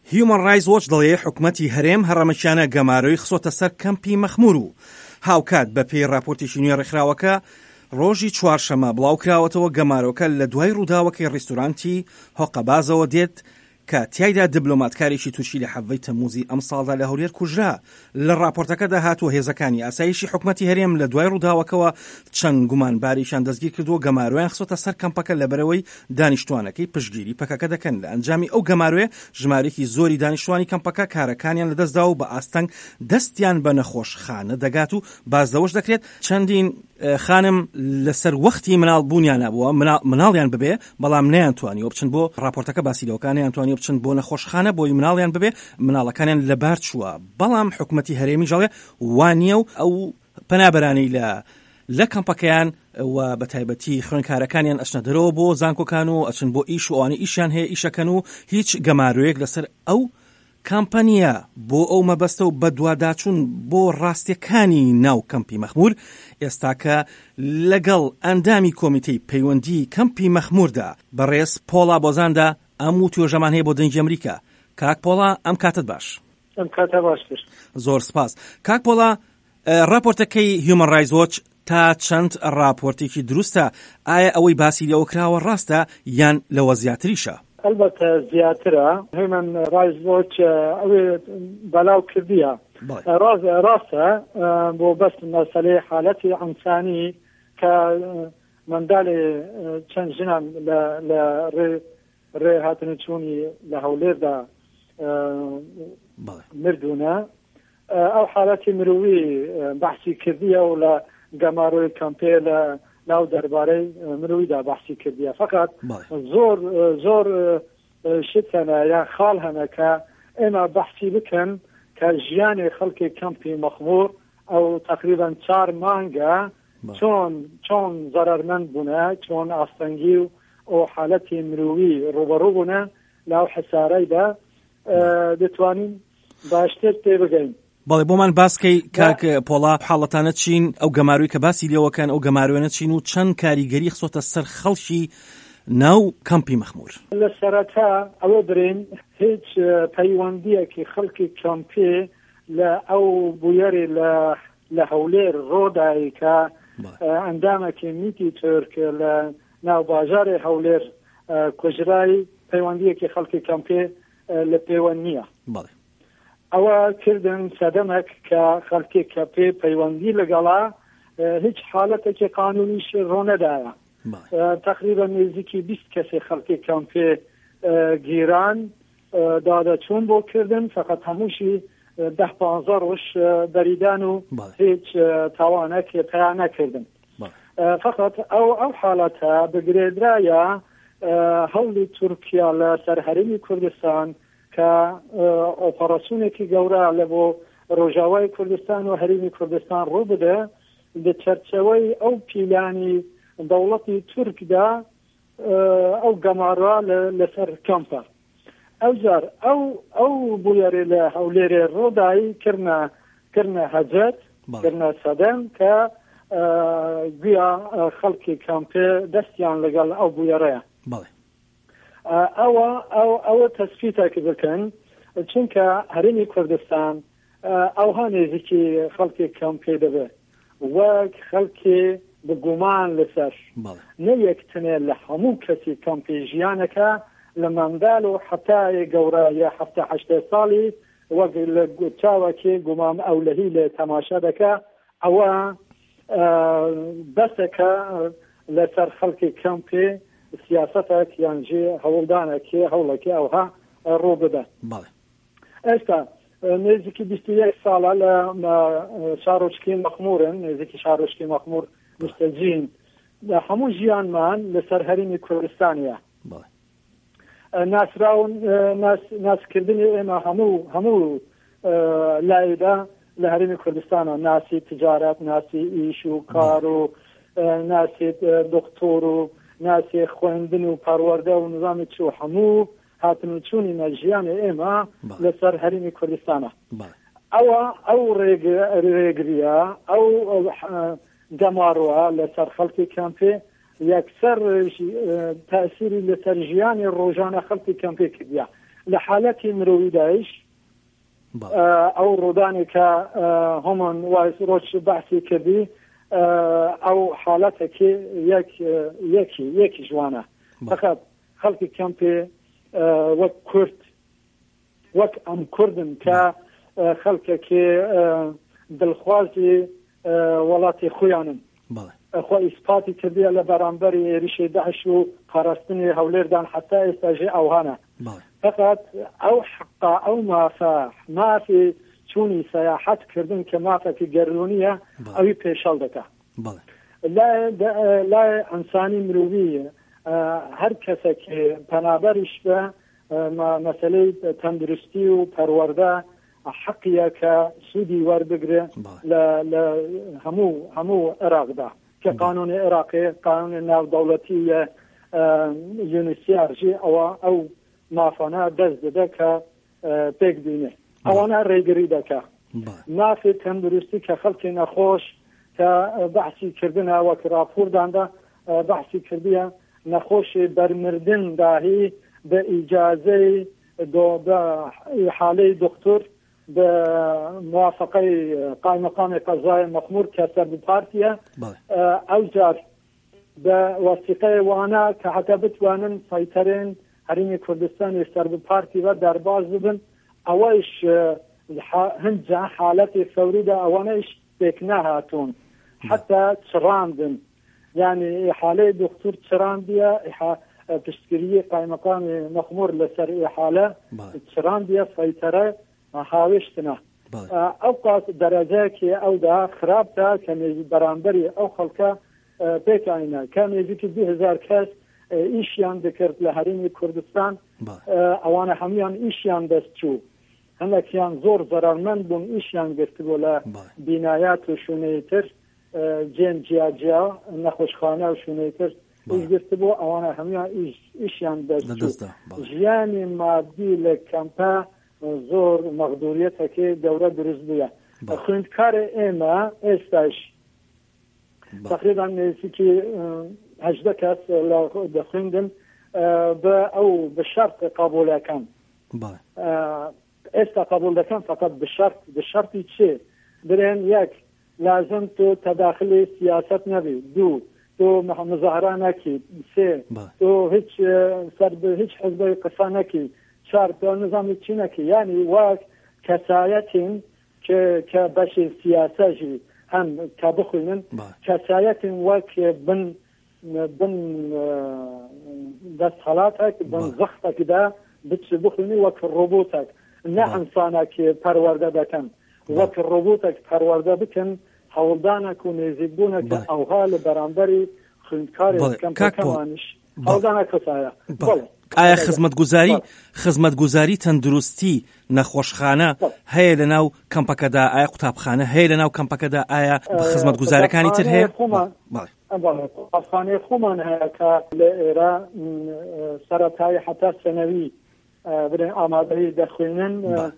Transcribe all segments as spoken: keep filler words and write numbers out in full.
هیومن رایتس وۆچ دەڵێ حکومەتی هەرێم هەڕەمەکیانە گەماروی خسۆتە سەر کەمپی مەخمور و هاوکات بە پێی راپۆرتێکی نوێ ڕێکخراوەکە ڕۆژی چوارشەمە بڵاو کراوەتەوە گەمارۆکە لە دوای ڕووداوەکەی ڕێستورانتی هۆقەبازەوە دێت کە تیایدا دیبلۆماتکارێکی تورکی لە حەڤەی تەمووزی ئەم ساڵدا لە هەولێر کوژرا. لە راپۆرتەکەدا هاتووە هێزەکانی ئاسایشی حکومەتی هەرێم لە دوای ڕووداوەکەوە چەند گومانباریشان دەستگیر کردووە گەمارویان خسۆتە سەر کەمپەکە لەبەرەوەی دانیشتوانەکەی پشتگیری پەکەکە دەکەن. لە ئەنجامی ئەو گەماروێ ژمارەیەکی زۆری دانیشتوانی کەمپەکە کارەکانیان لەدەستدا و بە ئاستەنگ دەستیان بە نەخۆشخانە دەگات و بازدەوەش دەکرێت. چەندین خانم لەسەر وەختی مناڵ بوونیان نەبووە مناڵیان ببێ بەڵام نەیانتوانیوە بچن بۆ راپۆرتەکە باسی دەوەکانیان توانیوە بچن بۆ نەخۆشخانە بۆی مناڵیان ببێ مناڵەکانیان لەبار چووە. بەڵام حکومەتی هەرێمی ژەڵێ وانییە و ئەو پەنابەرانەی لە لە کەمپەکەیان و بە تایبەتی خوێنکارەکانیان ئەچنە دەرەوە بۆ زانکۆکان و ئەچن بۆ ئیش و ئەوانەی ئیشیان هەیە ئیشەکەن و هیچ گەمارویەک لەسەر ئەو کامپانیە بۆ ئەو مەبەستە و بە دوواداچوون بۆ ڕاستیەکانی ناو کەمپی مەخمور ئێستاکە لەگەڵ ئەندامی کۆمیتەی پەیوەندی کەمپی مەخموردا بەڕێز پۆڵا بۆزاندا ئەم و توێژەمان هەیە بۆ دەنگی ئەمریکا. کاک پۆڵا ئەم کاتت باش. ئەم کاتە باشتر. زۆر سپاس. کاک پۆڵا راپۆرتەکەی هیومن رایتس وۆچ تا چەند راپۆرتێکی دروستە؟ ئایا ئەوەی باسی لەوە کراوە ڕاستە یان لەوە زیاتریشە؟ البته زیاترە. هیومن رایتس وۆچ ئەوێ بەلاو کردیە ڕاستە بۆ بەس مەسەلەی حالەتی ئەنسانی کە منداڵێ چەند ژنان لە ڕێ هاتنەچوونی لە هەولێردا مردوونە. ئەو حالەتی مرۆوی بەحسی کردیە و لە گەماروی کەمپێ لە ناو دەربارەی مرۆویدا بەحسی کردیە. فقط زۆر زۆر شت هەنە یا خاڵ هەنە کە ئێمە بەحسی بکەن کە ژیانی خەڵکی کەمپی مەخمور ئەو تقریبا چار مانگە چۆن چۆن زەرەرمەند بوونە، چۆن ئاستەنگی و ئەو حالەتی مرۆوی ڕوبەڕوو بوونە لەو حەسارەیدا دەتوانین باشتر پێ بگەین. بەڵێ بۆمان باسکەی کاک پۆڵا حاڵەتانە چین ئەو گەماروی کە باسی لێوەکەن ئەو گەماروێنە چین و چەند کاریگەری خسۆتە سەر خەڵکی ناو کەمپی مەخمور. لە سەرەتا ئەوە برین هیچ پەیوەندیەکی خەڵکی کەمپێ لە ئەو بویەری لە هەولێر ڕۆدایی کە ئەندامێکی میتی تورک لە ناو باژارێ هەولێر کوژرای پەیوەندیەکی خەڵکی کەمپێ لە پەیوەند نییە. ئەوە کردن سەدەمێک کە خەڵکی کەمپێ پەیوەندی لەگەڵا هیچ حالەتێکی قانونیش ڕۆ نەدایە. تقریبا نزیکی بیست کەسی خەڵکی کەمپێ گیران دادەچوون بۆ کردن، فقط هەمووشی ده پانزە ڕۆژ بەریدان و هیچ تاوانێکی پیا نەکردن. فقط ئەو ئەو حالەتە بگرێدرایە هەوڵی تورکیا لە سەرهەرێمی کوردستان کە ئۆپەراسیۆنێکی گەورە لە بۆ ڕۆژاوای کوردستان و هەرێمی کوردستان ڕوو بدە لە چەرچەوەی ئەو پیلانی دەوڵەتی تورکدا ئەو گەماڕە لەسەر کەمپە. ئەو جار ئەو ئەو بویەرێ لە هەولێرێ ڕۆدایی کردنە کردنە هەجەت کردنە سەدەم کە گویا خەڵکی کەمپێ دەستیان لەگەڵ ئەو بویەرەیە. ئەوە ئەو ئەوە تەسفیتێکی بکەن چونکە هەرێمی کوردستان ئەوها نێزیکی خەڵکی کەمپێ دەبێت وەک خەڵکی بگومان لەسەر نە یەکتنێ لە هەموو کەسی کەمپی ژیانەکە لە منداڵ و حتای گەورە یا هەفتە هەشتە ساڵی وەک لە چاوەکی گومام ئەولەهی لە تەماشا دەکە. ئەوە بەسەکە لەسەر خەڵکی کەمپێ سیاسەتێک یانجێ هەوڵدانێکی هەوڵێکی ئەوها ڕوو بدە. ئێستا نزیکی بیست و یەک ساڵە لە شارۆچکی مەخمورن، نزیکی شارۆچکی مەخمور مستەجین لە هەموو ژیانمان لەسەر هەرێمی کوردستانیە. ناسراون ناسکردنی ئێمە هەموو هەموو لایدا لە هەرێمی کوردستانە، ناسی تجارەت، ناسی ئیش و کار و ناسی دکتۆر و ناسی خوێندن و پەروەردە و نظامی چوو هەموو هاتنوچوونی نەژیانی ئێمە لەسەر هەرێمی کوردستانە. ئەوە ئەو ڕێگریە ئەو گەماڕوە لەسەر خەڵکی کەمپێ یەکسەر تاسیری لەسەر ژیانی ڕۆژانە خەڵکی کەمپێ کردیە. لە حالەتی مرۆڤیدایش ئەو ڕوودانی کە هەمان ڕۆژ بەحسی کردی ئەو حالەتێکی یەکی یەکی جوانە فقط خەڵکی کەمپێ وەک کورد وەک ئەم کوردن کە خەڵکێکی دڵخوازی وڵاتی خۆیانن خۆ ئیسپاتی کردیە لە بەرامبەری ێریشی داعش و پاراستنی هەولێردان حتا ئێستاژێ ئەوهانە فقط ئەو حقا ئەو مافە مافی چوونی سەیاحەت کردن کە مافێکی گەرونیە ئەوی پێشەڵ دەکا لای ئەنسانی مرۆڤی هەر کەسێکی پەنابەریش بە مەسەلەی تەندروستی و پەروەردە حقیە کە سوودی وەربگرێ لە هەموو هەموو عێراقدا کە قانونی عێراقی قانونی ناودەوڵەتی یونیسیارژی ئەوە ئەو مافانە دەست دەدە کە پێک بینێ ئەوانە ڕێگری دەکا مافی تەندروستی کە خەڵکی نەخۆش کە بەحسی کردنە وەک راپۆرداندا بەحسی کردیە نەخۆشی بەرمردن داهی بە ئیجازەی بە حالەی دکتۆر بە موافقەی قایمەقامی قەزای مەخمور کە سەربپارتیە ئەو جار بە وەسیقەی وانە کە حتا بتوانن سەیتەرێن هەرێمی کوردستانی سەربپارتی بە دەرباز ببن ئەوەش هەند حالەتی فەوریدا ئەوانەش پێک نەهاتوون حتا چڕاندن یعنی حالەی دکتۆر چڕاندیە پشتگیری قایمەقامی مەخمور لەسەر حالە چڕاندیە سەیتەرە هاوێشتنە ئەو قات دەرەجەیەکی ئەودا خراپە کە بەرامبەری ئەو خەڵکە پێکانە کە نێزیکی دوو هەزار کەس ئیشیان دەکرد لە هەرێمی کوردستان ئەوانە هەمویان ئیشیان دەست چوو هەندێکیان زۆر زەرارمەند بوون ئیشیان گرتبوو لە بینایات و شوێنەی تر جێن جیاجیا نەخۆشخانە و شوێنەی تر ئیش گرتبوو ئەوانە هەمویان ئیشیان دەست چوو ژیانی مادی لە کەمپە زۆر مەغدوریەتێکی گەورە دروست بووە خوێندکارە ئێمە ئێستاش تقریبا نزیکی هەژدە کەس دەخوێندن بە ئەو بە شەرت قبوڵەکان ئێستا قبول دەکەن فقط بشەرت بشەرتی چێ برێن یەک لازم تۆ تەداخلی سیاست نەبی دوو تۆ مزاهرە نەکی سێ تۆ هیچ سەر هیچ حزبی قسە نەکی چار تۆ نظامی چی نەکی یعنی وەک کەسایەتین کە بەشی سیاسەژی هەم کە بخوێنن کەسایەتین وەک بن بن دەستهەڵاتێک بن زەختێکدا بچ بخوێنی وەک ڕۆبۆتێک نه ئەنسانێکی پەروەردە دەکەن وەک ڕۆبۆتێک پەروەردە بکەن هەوڵدانێک و نێزیکبوونێکە ئەوها لە بەرامبەری خوێندکاری کەمپەکەوانیش هەوڵدانە کەسایە ئایا خزمەتگوزاری خزمەتگوزاری تەندروستی نەخۆشخانە هەیە لە ناو کەمپەکەدا ئایا قوتابخانە هەیە لە ناو کەمپەکەدا ئایا خزمەتگوزارەکانی تر هەیە قوتابخانەی خۆمان هەیە کە لە ئێرە سەرەتایی حتا سەنەوی برێن ئامادەی دەخوێنن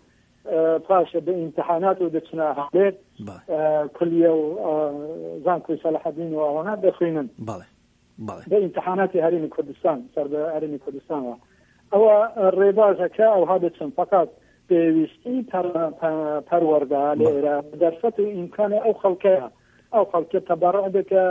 پاشە بە ئیمتحانات و دەچنە هەولێر کولیە و زانکۆی سەلاحەدین و ئەوانە دەخوێنن بە ئیمتحاناتی هەرێمی کوردستان سەر بە هەرێمی کوردستانەوە ئەوە ڕێبازەکە ئەوها دەچن فقط پێویستی پەروەردە لە ئێرە دەرفەت و ئیمکانە ئەو خەڵکەیە ئەو خەڵکە تەبەڕع دەکە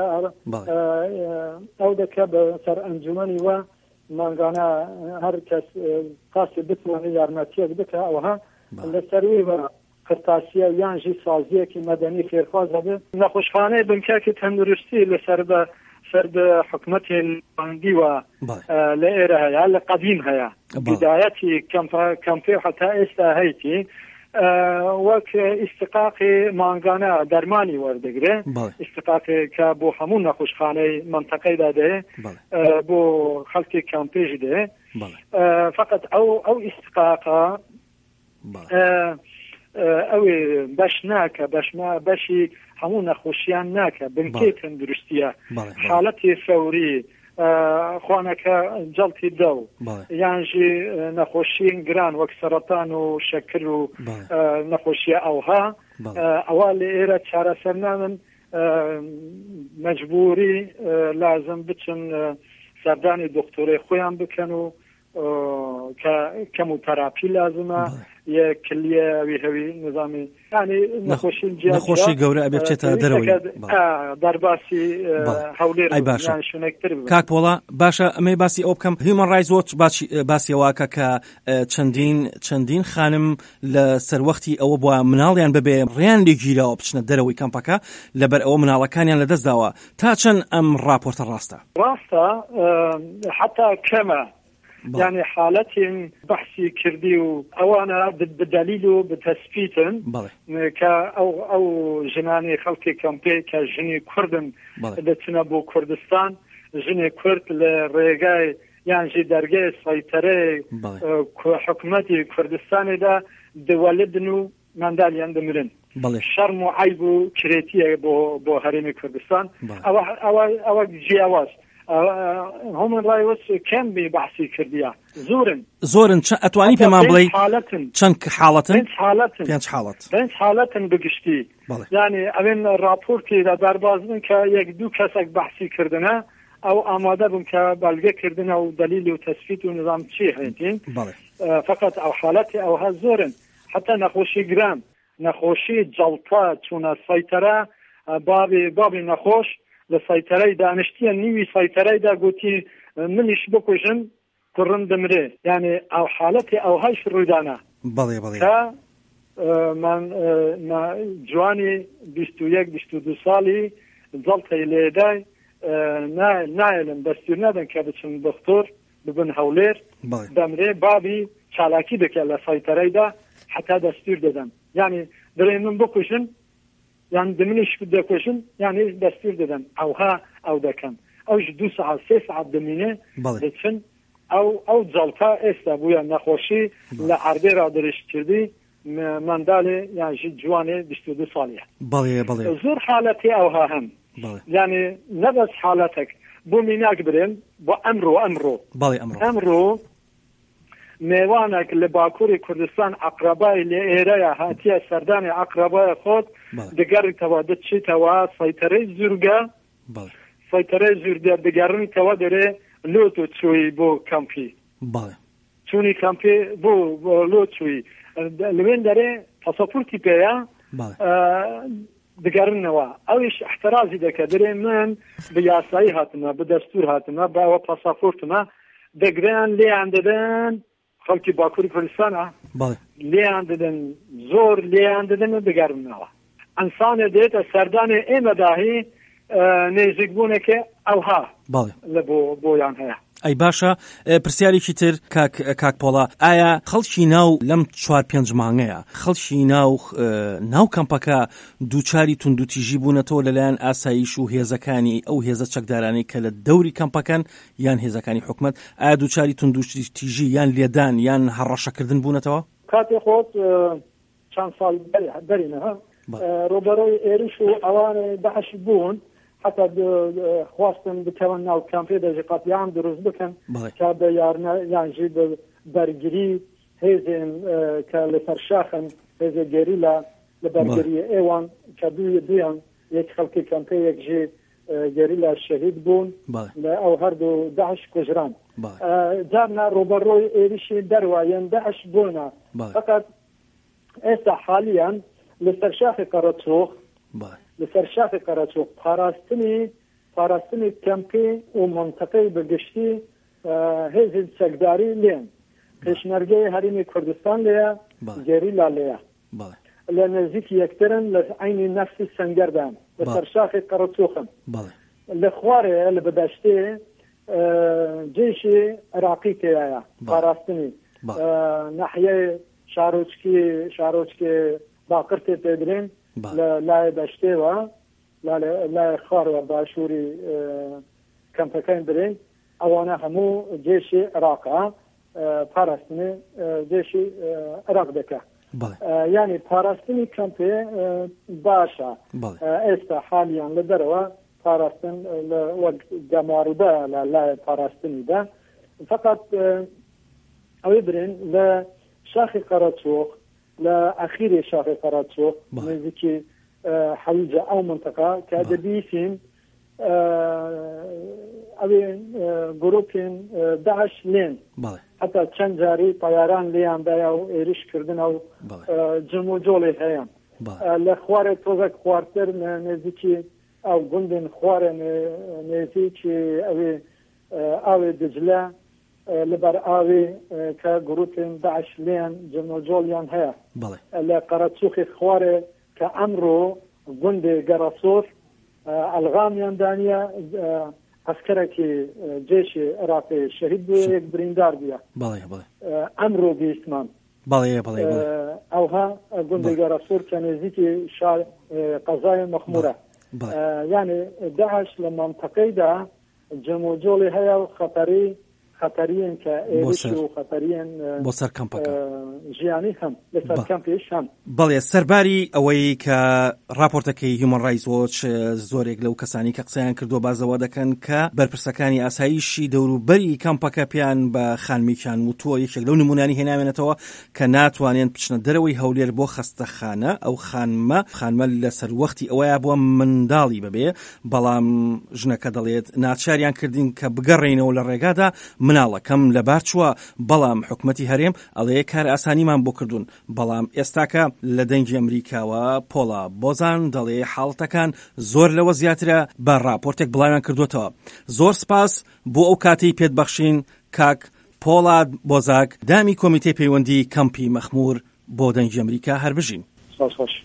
ئەو دەکە بە سەر ئەنجومەنی وە مانگانە هەر کەس قاسی بتوانێت یارمەتیەک بکە ئەوها لەسەروی بە قرتاسیە یانژی سازیەکی مەدەنی فێرخوازە بێت نەخۆشخانەی بنکەکی تەندروستی لەسەر بە سەر بە حکومەتی مانگیوە لە ئێرە هەیە لە قەدیم هەیە بدایەتی کەمپێ حتا ئێستا هەیتی وەک ئیستقاقی مانگانە دەرمانی وەردەگرێ ئیستقاقی کە بۆ هەموو نەخۆشخانەی منتەقەیدا دەهێ بۆ خەڵکی کەمپێژ دەهێ فقط ئەو ئەو ئیستقاقە ئەوێ بەش ناکە بەشما بەشی هەموو نەخۆشیان ناکە بنکەی تەندروستیە حالەتی فەوری خوانەکە جەڵتی دە و یانژی نەخۆشیین گران وەک سەرەتان و شەکر و نەخۆشیە ئەوها ئەوە لە ئێرە چارەسەر نامن مەجبوری لازم بچن سەردانی دکتۆری خۆیان بکەن و كموتراپی لازمە یە کلیە هەوی نظامی ینی نەخۆشی نەخۆشی گەورە ئەبێ بچێتە دەرەوەی دەرباسی هەولێر شوێنێکتر کاک پۆڵا باشە ئەمەی باسی ئەو بکەم هیومەن رایتس وۆچ باسیەوەکە کە چەندین چەندین خانم لە سەروەختی ئەوە بووە مناڵیان ببێ ڕیان لێگیراوە بچنە دەرەوەی کەمپەکە لەبەر ئەوە مناڵەکانیان لەدەست داوە تا چەند ئەم راپۆرتە ڕاستە ڕاستە حتا کەمە يعني حالتهم بحثي كردي وانا بالدليل وبتثبيتن كا او او جناني خلقي كامبي كجني كردن دتنبو كردستان جني كرد لريغاي يعني جي درجه سيطره حكومتي كردستان دا دولدنو منداليان دمرن شرم وعيب كريتيه بو بو هرم كردستان او او او جي اواز هومن رایتس کەم بێ بەحسی کردیا زۆرن زۆرن ئەتوانی پێمان بڵێ چەند حاڵەتن پێنج حاڵەت پێنج حاڵەتن بگشتی یعنی ئەوێن راپۆرتی لە دەربازن کە یەک دوو کەسێک بەحسی کردنە ئەو ئامادە بووم کە بەڵگەکردنە و دلیل و تەسبیت و نظام چی هەیەین فقط ئەو حاڵەتی ئەوها زۆرن حتا نەخۆشی گران نەخۆشی جەڵتا چوونە سەیتەرە بابی بابی نەخۆش لە سایتەرەی دانیشتیە نیوی سایتەرەیدا گوتی منیش بکوژن کوڕم دەمرێ یعنی ئەو حالەتی ئەو هەش ڕوودانە بەڵێ بەڵێ کە من جوانی بیست و یەک بیست و دوو ساڵی جەڵتەی لێدای نایەن دەستور نەدەن کە بچن دکتۆر ببن هەولێر دەمرێ بابی چالاکی دەکە لە سایتەرەیدا حتا دەستور دەدەن یعنی دەڵێ من بکوژن يعني دمنيش بدي كوشن يعني دستور ددن او ها او دكان اوش دو ساعة سه ساعة دمينه دتشن او او جلطة استا بويا نخوشي لعربي را درش كردي مندالي يعني جي جواني بشتو دو صالية بالي بالي زور حالتي او ها هم بالي. يعني نبس حالتك بو ميناك برين بو امرو امرو بالي امرو امرو میوانك لباكوري كردستان عقرباي لإيرايا هاتيا سرداني عقرباي خود دقاري توا دتشي توا سيطري زرقا سيطري زرقا دقارني توا داري لوتو تشوي بو كامبي بالي تشوني كامبي بو, بو لوتشوي لوين داري تصفورتي بيا دقارن نوا اوش احترازي دكا داري من بياساي هاتنا بدستور هاتنا باوا تصفورتنا دقران لي عنددن خلقی باکوری کردستانه لیان دادن زور لیان دادن دگرم نوا انسان دیت سردان ایم داهی نزدیک بونه که اوها لبو بویان هیا ئەی باشە پرسیارێکی تر کاک کاک پۆڵا ئایا خەڵکی ناو لەم چوار پێنج مانگەیە خەڵکی ناو ناو کەمپەکە دووچاری توندوتیژی بوونەتەوە لەلایەن ئاسایش و هێزەکانی ئەو هێزە چەکدارانی کە لە دەوری کەمپەکەن یان هێزەکانی حکومەت ئایا دووچاری توندوتیژی یان لێدان یان هەڕەشەکردن بوونەتەوە کاتی خۆت چەند ساڵ بەرینە ڕۆبەرۆی ئێریش و ئەوانە بەحش بوون حتى خواستن بتوان ناو كامبي دجي قطيان دروز بكن كاب يارنا يعني جيب برجري هزين كالفرشاخن هزي جريلا لبرجري ايوان كدو دويان يك خلقي كامبي يك جي جريلا الشهيد بون او هردو داعش كجران جارنا روبروي ايريشي دروايان داعش بونا فقط اسا حاليا لفرشاخ قرطوخ لسرشاف قراتو پاراستنی پاراستنی کمپی و منطقه بگشتی هزین سگداری لین پشمرگه حریم کردستان لیا گریلا لیا لنزیک یکترن لعین نفس سنگردان لسرشاف قراتوخم لخواره لبداشتی جيش عراقي كيايا پاراستنی ناحیه شاروچکی شاروچکی باقرتي تدرين لا لا داشتوا لا لا خار وباشوري كمبكين برين اوانا همو جيش عراق باراستني جيش عراق دكا يعني باراستني كمبي باشا استا حاليا لدروا باراستن وجمارده لا لا باراستني ده فقط او برين لا شاخي قراتوخ لأخير شاخ قراتشوق نزيكي حويجة أو منطقة كأدبيسين أبي جروبين داعش لين حتا چەند جاری پایاران لێیاندایە و ئێریشکردنە و جم و جۆڵی هەیە لە خوارێ تۆزێک خواردتر نێزیکی ئەو گوندن خوارە نێزیکی ئەوێ ئاوێ دجلە لەبەر ئاوێ کە گروپین داعش لێیان جم و جۆڵیان هەیە لە قەرەچووخی خوارێ کە ئەمڕۆ گوندێ گەڕەسۆر ئەلغامیان دانیە عسکرێکی جێشی عێراقی شەهید بووە یەک بریندار بووە ئەمڕۆ بیستمان ئەوها گوندێ گەڕەسۆر کە نێزیکی قەزای مەخمورە یعنی داعش لە مەنتەقەیدا جەم و جۆڵی هەیە و خەتەری خەتەریان کە ئێریش و خەتەریان بۆ سەر کەمپەکە ژیانی هەم لەسەر کەمپێش هەم بەڵێ سەرباری ئەوەی کە راپۆرتەکەی هیومن ڕایتس وۆچ زۆرێک لەو کەسانی کە قسەیان کردو بازەوە دەکەن کە بەرپرسەکانی ئاسایشی دەوروبەری کەمپەکە پیان بە خانمیکیان وتووە یەکێک لەو نمونانی هێناوێنێتەوە کە ناتوانێن بچنە دەرەوەی هەولێر بۆ خەستەخانە ئەو خانمە خانمە لەسەر وەختی ئەوەیە بووە منداڵی ببێ بەڵام ژنەکە دەڵێت ناچاریان کردین کە بگەڕێنەوە لە ڕێگادا مناڵەکەم لەبار چووە بەڵام حکومەتی هەرێم ئەڵێ کار ئاسانیمان بۆ کردوون بەڵام ئێستاکە لە دەنگی ئەمریکاوە پۆڵا بۆزان دەڵێ حاڵەتەکان زۆر لەوە زیاترە بە راپۆرتێک بڵاویان کردوتەوە. زۆر سپاس بۆ ئەو کاتەی پێت بەخشین کاک پۆڵا بۆزاک دامی کۆمیتەی پەیوەندی کەمپی مەخموور بۆ دەنگی ئەمریکا هەر بژین.